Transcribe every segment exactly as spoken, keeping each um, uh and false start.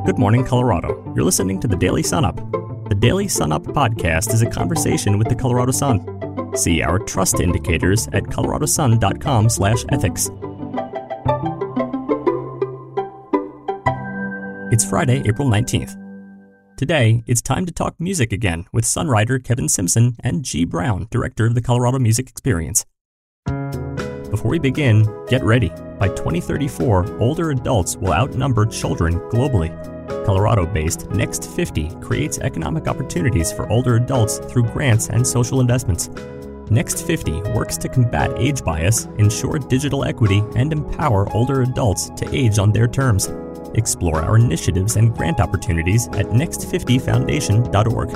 Good morning, Colorado. You're listening to the Daily Sun Up. The Daily Sun Up podcast is a conversation with the Colorado Sun. See our trust indicators at coloradosun.com slash ethics. It's Friday, April nineteenth. Today, it's time to talk music again with Sun writer Kevin Simpson and G. Brown, director of the Colorado Music Experience. Before we begin, get ready. By twenty thirty-four, older adults will outnumber children globally. Colorado-based Next fifty creates economic opportunities for older adults through grants and social investments. Next fifty works to combat age bias, ensure digital equity, and empower older adults to age on their terms. Explore our initiatives and grant opportunities at next fifty foundation dot org.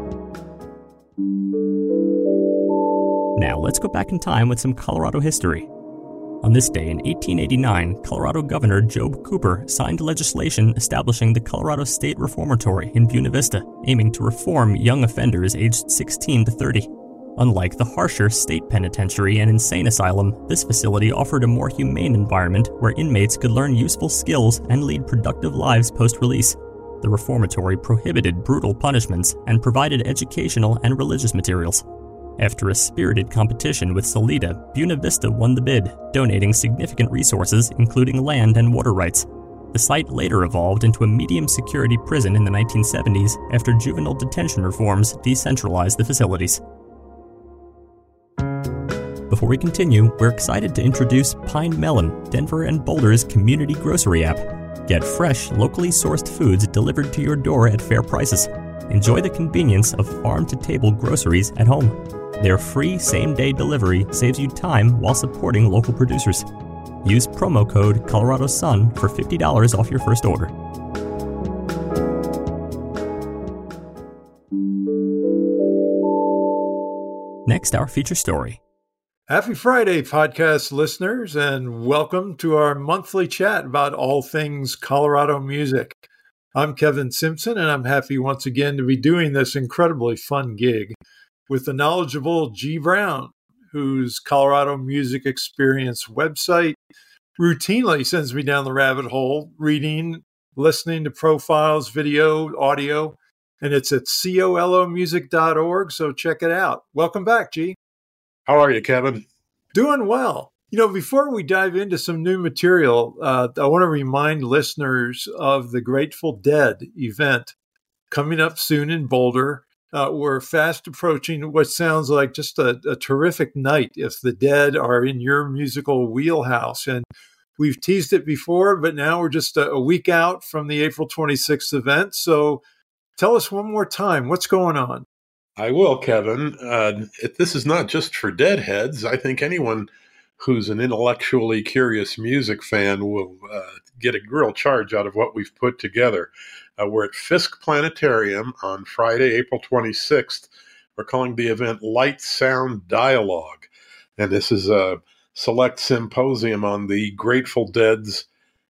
Now let's go back in time with some Colorado history. On this day in eighteen eighty-nine, Colorado Governor Job Cooper signed legislation establishing the Colorado State Reformatory in Buena Vista, aiming to reform young offenders aged sixteen to thirty. Unlike the harsher state penitentiary and insane asylum, this facility offered a more humane environment where inmates could learn useful skills and lead productive lives post-release. The reformatory prohibited brutal punishments and provided educational and religious materials. After a spirited competition with Salida, Buena Vista won the bid, donating significant resources, including land and water rights. The site later evolved into a medium-security prison in the nineteen seventies after juvenile detention reforms decentralized the facilities. Before we continue, we're excited to introduce Pine Melon, Denver and Boulder's community grocery app. Get fresh, locally sourced foods delivered to your door at fair prices. Enjoy the convenience of farm-to-table groceries at home. Their free same-day delivery saves you time while supporting local producers. Use promo code Colorado Sun for fifty dollars off your first order. Next, our feature story. Happy Friday, podcast listeners, and welcome to our monthly chat about all things Colorado music. I'm Kevin Simpson, and I'm happy once again to be doing this incredibly fun gig with the knowledgeable G. Brown, whose Colorado Music Experience website routinely sends me down the rabbit hole, reading, listening to profiles, video, audio, and it's at colo music dot org, so check it out. Welcome back, G. How are you, Kevin? Doing well. You know, before we dive into some new material, uh, I want to remind listeners of the Grateful Dead event coming up soon in Boulder. Uh, we're fast approaching what sounds like just a, a terrific night if the Dead are in your musical wheelhouse. And we've teased it before, but now we're just a, a week out from the April twenty-sixth event. So tell us one more time, what's going on? I will, Kevin. Uh, it, this is not just for Deadheads. I think anyone who's an intellectually curious music fan will uh, get a real charge out of what we've put together. Uh, we're at Fisk Planetarium on Friday, April twenty-sixth. We're calling the event Light Sound Dialogue. And this is a select symposium on the Grateful Dead's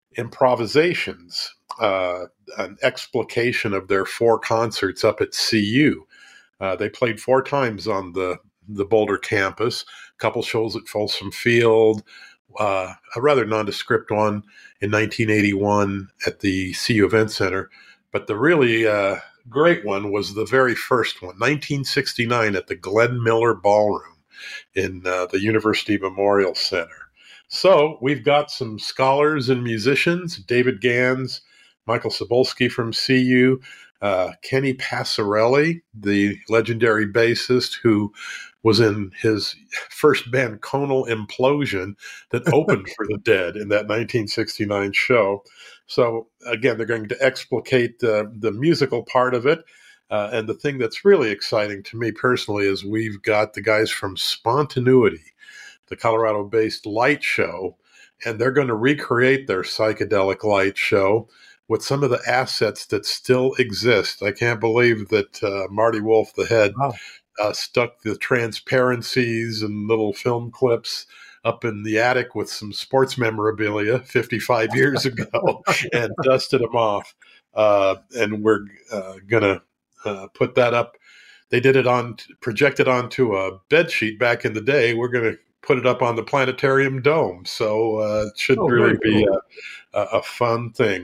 improvisations, uh, an explication of their four concerts up at C U. Uh, they played four times on the, the Boulder campus, a couple shows at Folsom Field, uh, a rather nondescript one in nineteen eighty-one at the C U Event Center. But the really uh, great one was the very first one, nineteen sixty-nine at the Glenn Miller Ballroom in uh, the University Memorial Center. So we've got some scholars and musicians, David Gans, Michael Cebulski from C U, uh, Kenny Passarelli, the legendary bassist who was in his first band, Conal Implosion, that opened for the Dead in that nineteen sixty-nine show. So again, they're going to explicate uh, the musical part of it. Uh, and the thing that's really exciting to me personally is we've got the guys from Spontaneity, the Colorado-based light show, and they're going to recreate their psychedelic light show with some of the assets that still exist. I can't believe that uh, Marty Wolf, the head, wow. uh, stuck the transparencies and little film clips up in the attic with some sports memorabilia fifty-five years ago and dusted them off. Uh, and we're uh, going to uh, put that up. They did it on, projected onto a bed sheet back in the day. We're going to put it up on the planetarium dome. So uh, it should oh, really be cool. a, a fun thing.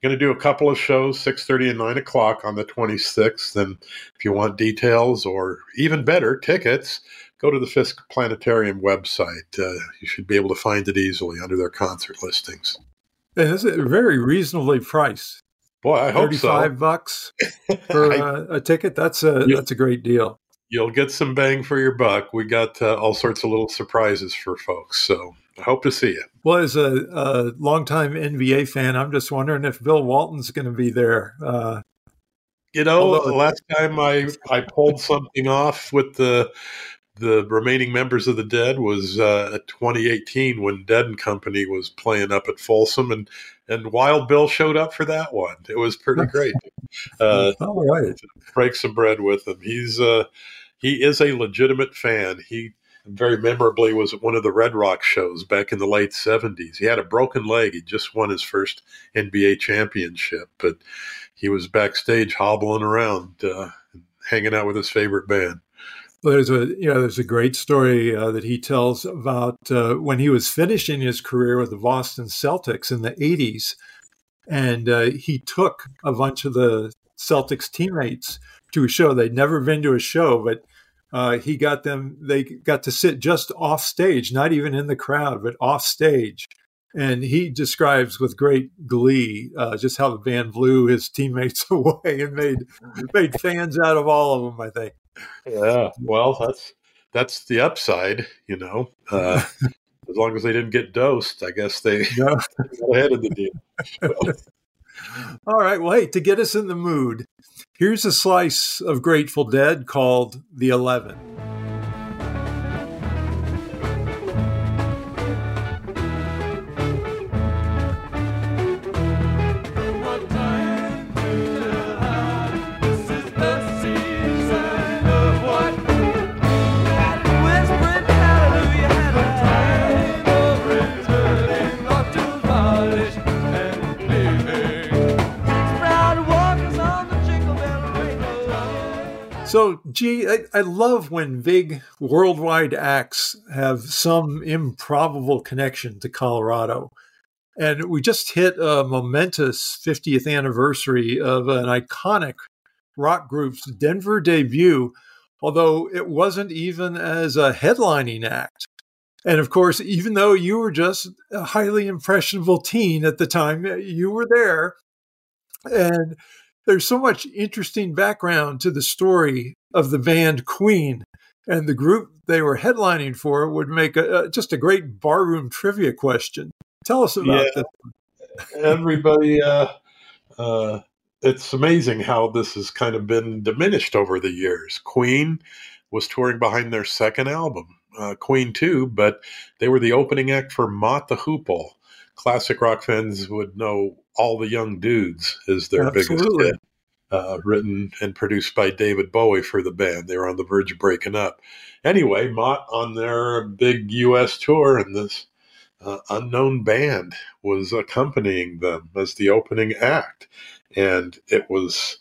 going to do a couple of shows, six thirty and nine o'clock on the twenty-sixth. And if you want details or even better, tickets, go to the Fisk Planetarium website. Uh, you should be able to find it easily under their concert listings. And it's very reasonably priced. Boy, I hope so. thirty-five bucks for I, uh, a ticket. That's a you, that's a great deal. You'll get some bang for your buck. We got uh, all sorts of little surprises for folks. So I hope to see you. Well, as a, a longtime N B A fan, I'm just wondering if Bill Walton's going to be there. Uh, you know, although, last time I, I pulled something off with the the remaining members of the Dead was uh, twenty eighteen when Dead and Company was playing up at Folsom, and, and Wild Bill showed up for that one. It was pretty great. Uh, All right. Break some bread with him. He's uh, he is a legitimate fan. He very memorably was at one of the Red Rock shows back in the late seventies. He had a broken leg. He just won his first N B A championship, but he was backstage hobbling around, uh, hanging out with his favorite band. Well, there's a you know there's a great story uh, that he tells about uh, when he was finishing his career with the Boston Celtics in the eighties, and uh, he took a bunch of the Celtics teammates to a show. They'd never been to a show, but uh, he got them. They got to sit just off stage, not even in the crowd, but off stage. And he describes with great glee uh, just how the band blew his teammates away and made made fans out of all of them, I think. Yeah, well, that's that's the upside, you know. Uh, as long as they didn't get dosed, I guess they No. got ahead of the deal. All right, well, hey, to get us in the mood, here's a slice of Grateful Dead called The Eleven. So, gee, I, I love when big worldwide acts have some improbable connection to Colorado. And we just hit a momentous fiftieth anniversary of an iconic rock group's Denver debut, although it wasn't even as a headlining act. And of course, even though you were just a highly impressionable teen at the time, you were there. And there's so much interesting background to the story of the band Queen, and the group they were headlining for would make a, just a great barroom trivia question. Tell us about yeah, this. Everybody, uh, uh, it's amazing how this has kind of been diminished over the years. Queen was touring behind their second album, uh, Queen two, but they were the opening act for Mott the Hoople. Classic rock fans would know All the Young Dudes is their Absolutely. biggest hit, uh, written and produced by David Bowie for the band. They were on the verge of breaking up. Anyway, Mott on their big U S tour, and this uh, unknown band was accompanying them as the opening act. And it was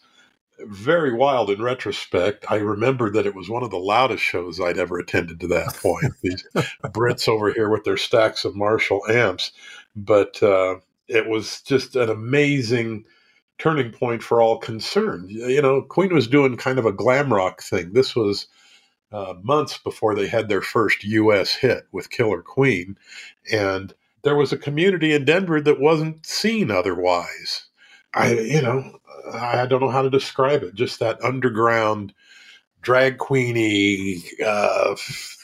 very wild in retrospect. I remember that it was one of the loudest shows I'd ever attended to that point. These Brits over here with their stacks of Marshall amps. But uh, it was just an amazing turning point for all concerned. You know, Queen was doing kind of a glam rock thing. This was uh, months before they had their first U S hit with Killer Queen. And there was a community in Denver that wasn't seen otherwise. I, you know, I don't know how to describe it. Just that underground, drag queeny, uh,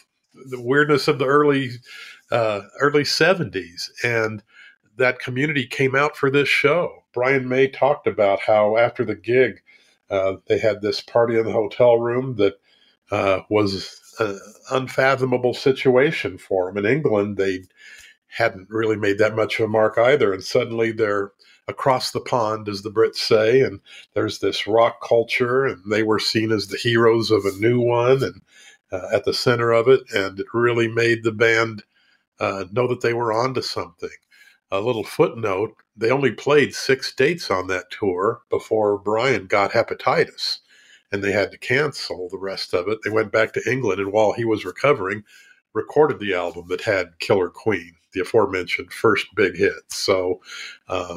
the weirdness of the early uh, early seventies, and that community came out for this show. Brian May talked about how after the gig, uh, they had this party in the hotel room that uh, was an unfathomable situation for them. In England, they hadn't really made that much of a mark either, and suddenly they're across the pond, as the Brits say, and there's this rock culture, and they were seen as the heroes of a new one, and uh, at the center of it, and it really made the band uh, know that they were onto something. A little footnote, they only played six dates on that tour before Brian got hepatitis, and they had to cancel the rest of it. They went back to England, and while he was recovering, recorded the album that had Killer Queen, the aforementioned first big hit. So, um,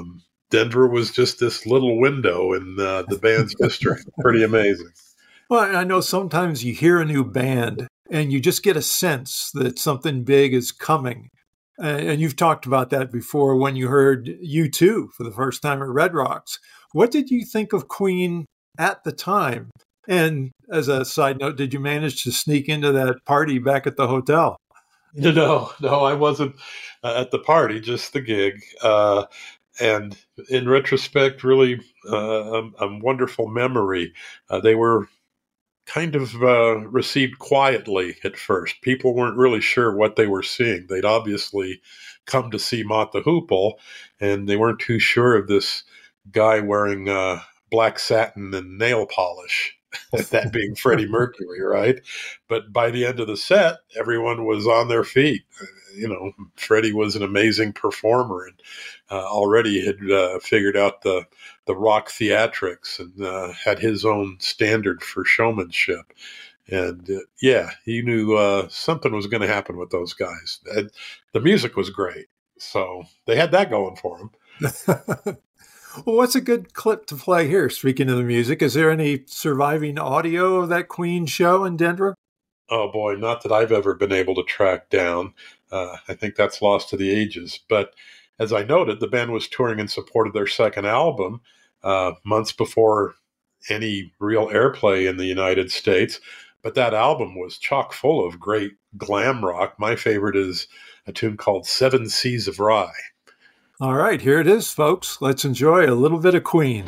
Denver was just this little window in uh, the band's history. Pretty amazing. Well, I know sometimes you hear a new band and you just get a sense that something big is coming. Uh, and you've talked about that before when you heard U two for the first time at Red Rocks. What did you think of Queen at the time? And as a side note, did you manage to sneak into that party back at the hotel? No, no, I wasn't uh, at the party, just the gig. Uh, and in retrospect, really uh, a, a wonderful memory. Uh, they were kind of uh, received quietly at first. People weren't really sure what they were seeing. They'd obviously come to see Mott the Hoople, and they weren't too sure of this guy wearing uh, black satin and nail polish. That being Freddie Mercury, right? But by the end of the set, everyone was on their feet. You know, Freddie was an amazing performer and uh, already had uh, figured out the the rock theatrics and uh, had his own standard for showmanship. And uh, yeah, he knew uh, something was going to happen with those guys. And the music was great, so they had that going for them. Well, what's a good clip to play here? Speaking of the music, is there any surviving audio of that Queen show in Denver? Oh boy, not that I've ever been able to track down. Uh, I think that's lost to the ages. But as I noted, the band was touring in support of their second album uh, months before any real airplay in the United States. But that album was chock full of great glam rock. My favorite is a tune called Seven Seas of Rye. All right, here it is, folks. Let's enjoy a little bit of Queen.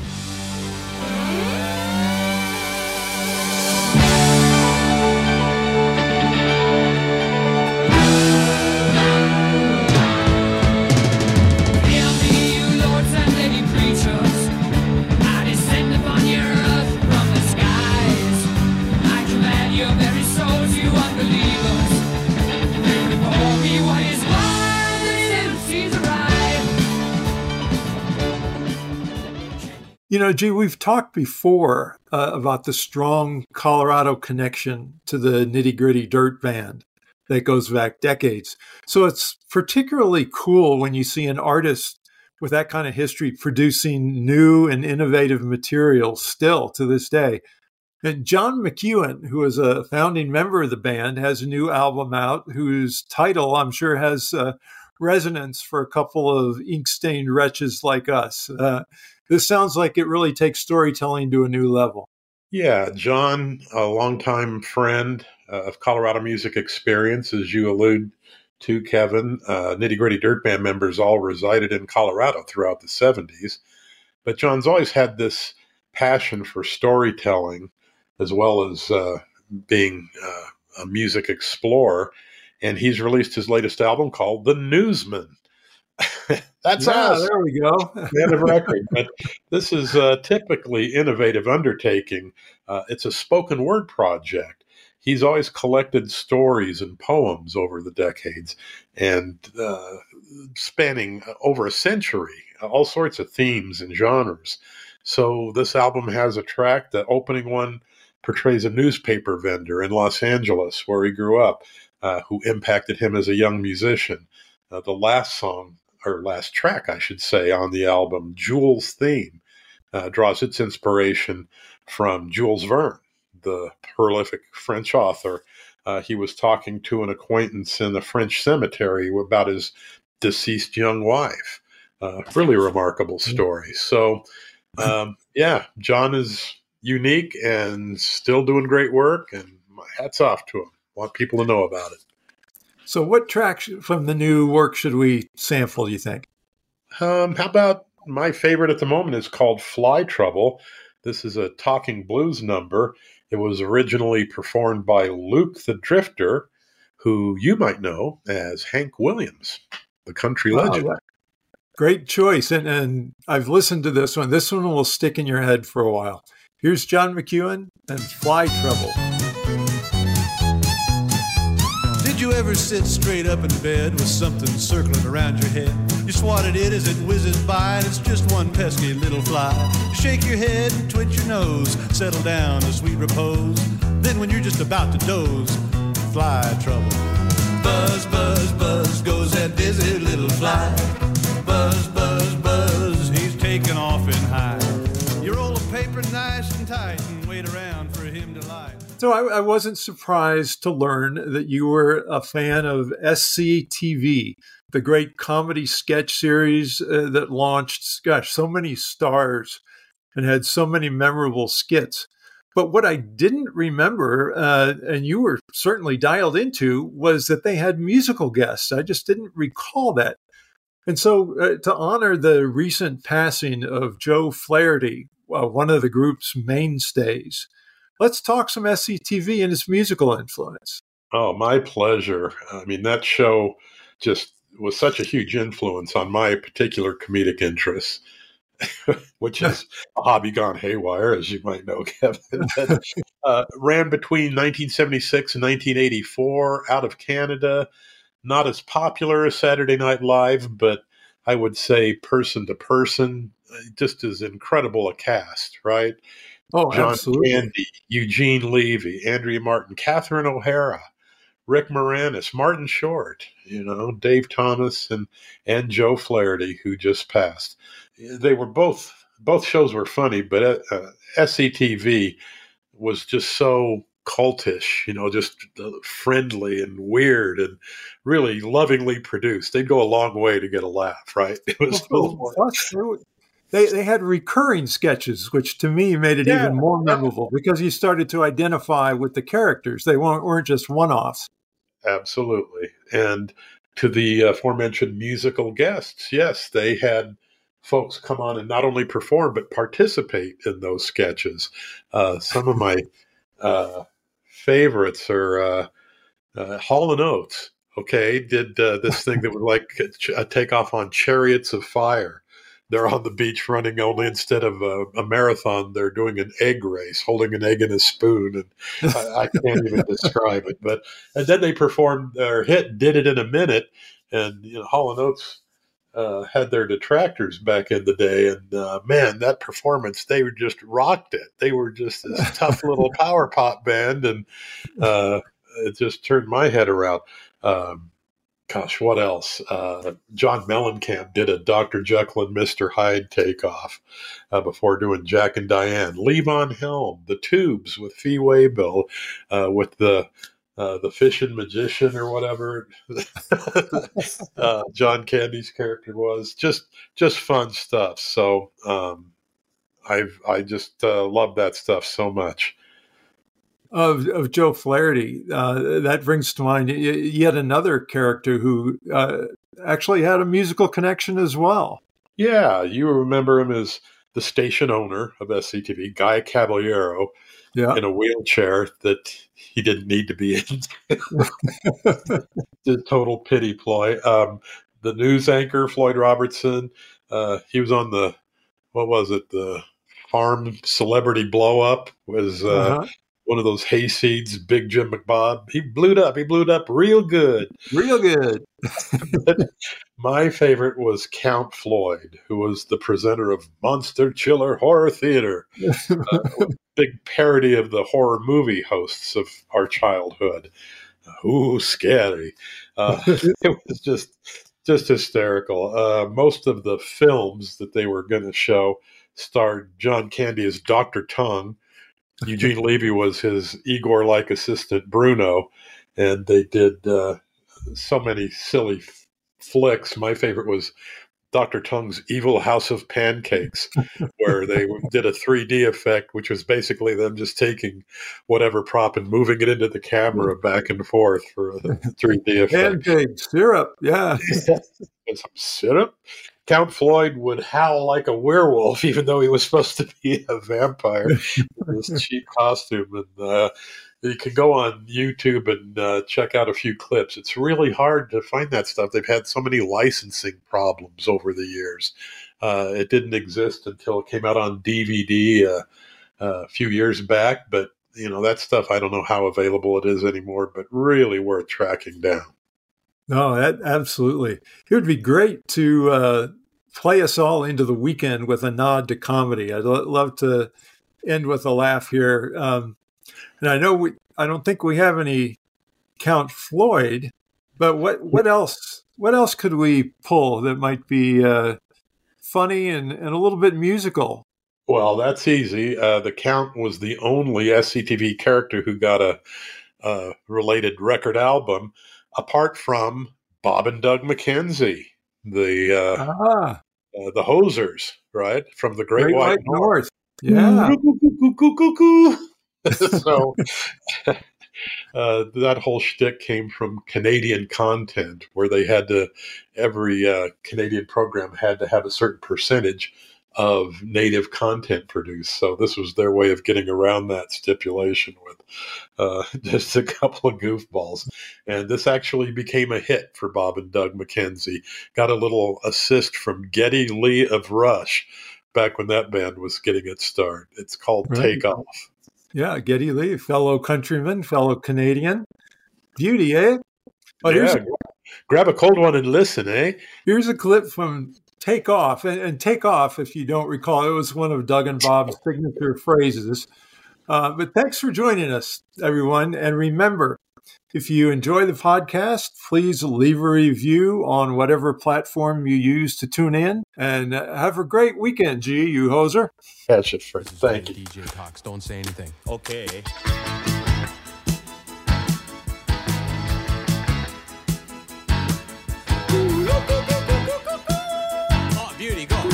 You know, G, we've talked before uh, about the strong Colorado connection to the Nitty Gritty Dirt Band that goes back decades. So it's particularly cool when you see an artist with that kind of history producing new and innovative material still to this day. And John McEuen, who is a founding member of the band, has a new album out whose title I'm sure has uh, resonance for a couple of ink-stained wretches like us. Uh, This sounds like it really takes storytelling to a new level. Yeah, John, a longtime friend uh, of Colorado Music Experience, as you allude to, Kevin. Uh, Nitty Gritty Dirt Band members all resided in Colorado throughout the seventies. But John's always had this passion for storytelling as well as uh, being uh, a music explorer. And he's released his latest album called The Newsman. That's yeah, us. There we go. Man of record. But this is a typically innovative undertaking. Uh, it's a spoken word project. He's always collected stories and poems over the decades and uh, spanning over a century, all sorts of themes and genres. So this album has a track. The opening one portrays a newspaper vendor in Los Angeles where he grew up, uh, who impacted him as a young musician. Uh, the last song, or last track, I should say, on the album, Jules' Theme, uh, draws its inspiration from Jules Verne, the prolific French author. Uh, he was talking to an acquaintance in the French cemetery about his deceased young wife. Uh, really remarkable story. So, um, yeah, John is unique and still doing great work, and my hat's off to him. Want people to know about it. So what track from the new work should we sample, do you think? Um, how about my favorite at the moment is called Fly Trouble. This is a talking blues number. It was originally performed by Luke the Drifter, who you might know as Hank Williams, the country wow, legend. Great choice. And, and I've listened to this one. This one will stick in your head for a while. Here's John McEuen and Fly Trouble. Did you ever sit straight up in bed with something circling around your head? You swat at it as it whizzes by and it's just one pesky little fly. You shake your head and twitch your nose, settle down to sweet repose. Then when you're just about to doze, fly trouble. Buzz, buzz, buzz goes that busy little fly. Buzz, buzz, buzz, he's taking taken off in hide. You roll a paper nice and tight and wait around for him to light. So I, I wasn't surprised to learn that you were a fan of S C T V, the great comedy sketch series uh, that launched, gosh, so many stars and had so many memorable skits. But what I didn't remember, uh, and you were certainly dialed into, was that they had musical guests. I just didn't recall that. And so uh, to honor the recent passing of Joe Flaherty, uh, one of the group's mainstays, let's talk some S C T V and its musical influence. Oh, my pleasure. I mean, that show just was such a huge influence on my particular comedic interests, which is a hobby gone haywire, as you might know, Kevin. But, uh, ran between nineteen seventy-six and nineteen eighty-four out of Canada. Not as popular as Saturday Night Live, but I would say person to person, just as incredible a cast, right? Oh, John absolutely. Candy, Eugene Levy, Andrea Martin, Catherine O'Hara, Rick Moranis, Martin Short, you know, Dave Thomas, and and Joe Flaherty, who just passed. They were both both shows were funny, but uh, S C T V was just so cultish, you know, just friendly and weird and really lovingly produced. They'd go a long way to get a laugh, right? It was Well, plus, they were- They they had recurring sketches, which to me made it Yeah. even more memorable because you started to identify with the characters. They weren't, weren't just one-offs. Absolutely. And to the aforementioned musical guests, yes, they had folks come on and not only perform, but participate in those sketches. Uh, some of my uh, favorites are uh, uh, Hall and Oates, okay, did uh, this thing that was like a, a takeoff on Chariots of Fire. They're on the beach running, only instead of a, a marathon, they're doing an egg race, holding an egg in a spoon. And I, I can't even describe it. But and then they performed their hit, Did It in a Minute. And, you know, Hall and Oates uh, had their detractors back in the day. And, uh, man, that performance, they were just rocked it. They were just this tough little power pop band. And uh, it just turned my head around. Um, Gosh, what else? Uh, John Mellencamp did a Doctor Jekyll and Mister Hyde takeoff uh, before doing Jack and Diane. Levon Helm, The Tubes with Fee Waybill, uh, with the uh, the Fish and Magician or whatever uh, John Candy's character was. Just just fun stuff. So um, I've I just uh, love that stuff so much. Of, of Joe Flaherty, uh, that brings to mind yet another character who uh, actually had a musical connection as well. Yeah, you remember him as the station owner of S C T V, Guy Caballero, Yeah, in a wheelchair that he didn't need to be in. The total pity ploy. Um, the news anchor, Floyd Robertson, uh, he was on the, what was it, the Farm Celebrity Blow Up, was uh, uh-huh. one of those hayseeds, Big Jim McBob. He blew it up. He blew it up real good. Real good. But my favorite was Count Floyd, who was the presenter of Monster Chiller Horror Theater, uh, a big parody of the horror movie hosts of our childhood. Ooh, scary. Uh, it was just just hysterical. Uh, most of the films that they were going to show starred John Candy as Doctor Tongue. Eugene Levy was his Igor-like assistant, Bruno, and they did uh, so many silly f- flicks. My favorite was Doctor Tongue's Evil House of Pancakes, where they did a three D effect, which was basically them just taking whatever prop and moving it into the camera back and forth for a three D effect. Pancake syrup. Yeah. And some syrup. Count Floyd would howl like a werewolf, even though he was supposed to be a vampire with this cheap costume. And uh, you can go on YouTube and uh, check out a few clips. It's really hard to find that stuff. They've had so many licensing problems over the years. Uh, it didn't exist until it came out on D V D uh, uh, a few years back. But, you know, that stuff, I don't know how available it is anymore, but really worth tracking down. No, that absolutely. It would be great to uh, play us all into the weekend with a nod to comedy. I'd lo- love to end with a laugh here. Um, and I know we, I don't think we have any Count Floyd, but what, what else, what else could we pull that might be uh, funny and, and a little bit musical? Well, that's easy. Uh, the Count was the only S C T V character who got a, a related record album, apart from Bob and Doug McKenzie, the uh, ah. uh, the Hosers, right, from the Great, Great White, White North. North. Yeah. So uh, that whole shtick came from Canadian content, where they had to, every uh, Canadian program had to have a certain percentage of native content produced. So this was their way of getting around that stipulation with uh, just a couple of goofballs. And this actually became a hit for Bob and Doug McKenzie. Got a little assist from Geddy Lee of Rush back when that band was getting its start. It's called Right. Take Off. Yeah, Geddy Lee, fellow countryman, fellow Canadian. Beauty, eh? Oh, here's, Yeah, grab a cold one and listen, eh? here's a clip from Take Off. And, and Take Off, if you don't recall, it was one of Doug and Bob's signature phrases. Uh, but thanks for joining us, everyone. And remember, if you enjoy the podcast, please leave a review on whatever platform you use to tune in. And uh, have a great weekend, G, you hoser. Catch it, Fred. Thank you. D J talks. Don't say anything. Okay. Oh, beauty, go.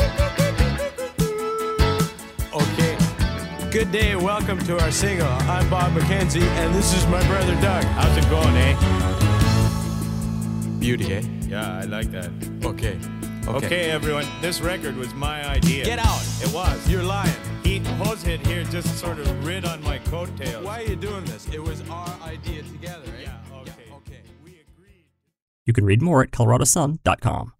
Okay. Good day. Welcome to our single. I'm Bob McKenzie, and this is my brother Doug. How's it going, eh? Beauty, eh? Yeah, I like that. Okay. Okay. Okay, everyone, this record was my idea. Get out. It was. You're lying. He, Hosehead here just sort of rid on my coattails. Why are you doing this? It was our idea together, eh? Yeah, okay. Yeah, okay. We agreed. You can read more at colorado sun dot com.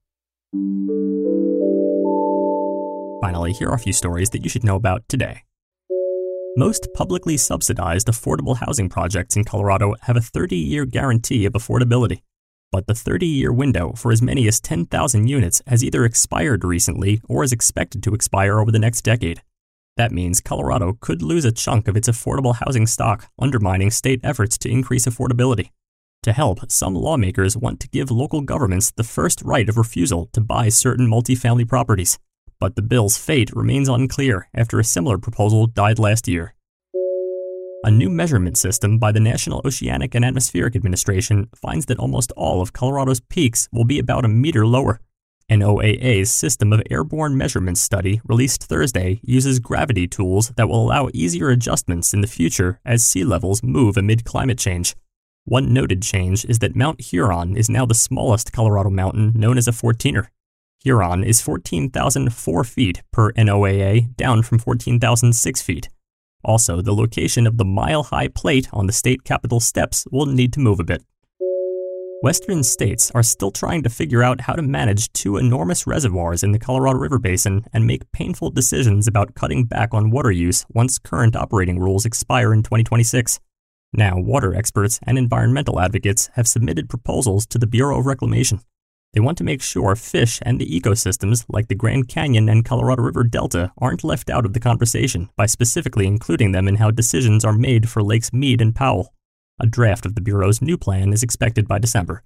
Finally, here are a few stories that you should know about today. Most publicly subsidized affordable housing projects in Colorado have a thirty-year guarantee of affordability. But the thirty-year window for as many as ten thousand units has either expired recently or is expected to expire over the next decade. That means Colorado could lose a chunk of its affordable housing stock, undermining state efforts to increase affordability. To help, some lawmakers want to give local governments the first right of refusal to buy certain multifamily properties. But the bill's fate remains unclear after a similar proposal died last year. A new measurement system by the National Oceanic and Atmospheric Administration finds that almost all of Colorado's peaks will be about a meter lower. N O A A's System of Airborne Measurements study, released Thursday, uses gravity tools that will allow easier adjustments in the future as sea levels move amid climate change. One noted change is that Mount Huron is now the smallest Colorado mountain, known as a fourteener. Huron is fourteen thousand four feet per N O A A, down from fourteen thousand six feet. Also, the location of the mile-high plate on the state capitol steps will need to move a bit. Western states are still trying to figure out how to manage two enormous reservoirs in the Colorado River Basin and make painful decisions about cutting back on water use once current operating rules expire in twenty twenty-six. Now, water experts and environmental advocates have submitted proposals to the Bureau of Reclamation. They want to make sure fish and the ecosystems like the Grand Canyon and Colorado River Delta aren't left out of the conversation by specifically including them in how decisions are made for Lakes Mead and Powell. A draft of the Bureau's new plan is expected by December.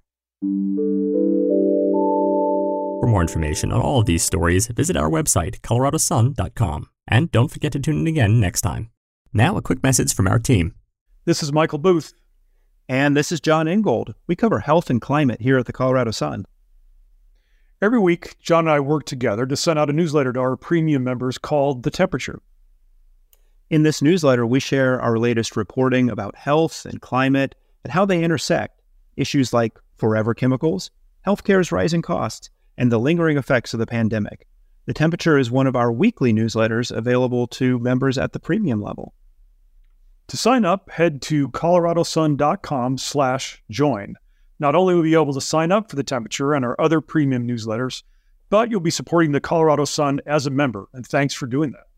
For more information on all of these stories, visit our website, colorado sun dot com. And don't forget to tune in again next time. Now, a quick message from our team. This is Michael Booth. And this is John Ingold. We cover health and climate here at the Colorado Sun. Every week, John and I work together to send out a newsletter to our premium members called The Temperature. In this newsletter, we share our latest reporting about health and climate and how they intersect, issues like forever chemicals, healthcare's rising costs, and the lingering effects of the pandemic. The Temperature is one of our weekly newsletters available to members at the premium level. To sign up, head to colorado sun dot com slash join. Not only will you be able to sign up for The Temperature and our other premium newsletters, but you'll be supporting the Colorado Sun as a member, and thanks for doing that.